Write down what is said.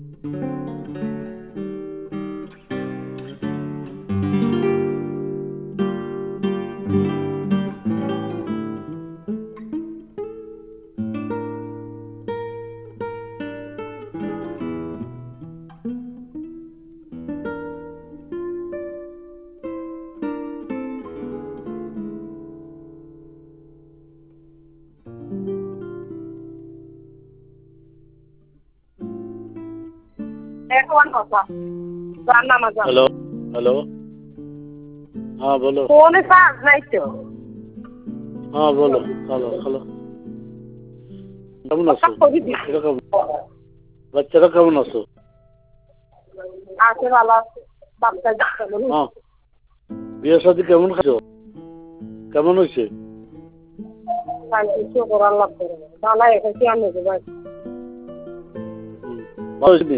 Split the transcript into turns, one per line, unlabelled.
Hello hello हाँ बोलो।
Phone charge নাই তো।
हाँ बोलो। हेलो हेलो কেমন আছো? বাচ্চারা কেমন আছো?
আছে ভালো আছে। বাচ্চা
হ্যাঁ বিয়ে শাদী কেমন খাচ্ছ? কেমন হয়েছে?
শান্তি শুকর আল্লাহ করে। ভালো এসেছি আমি
ভালো হয়েছে।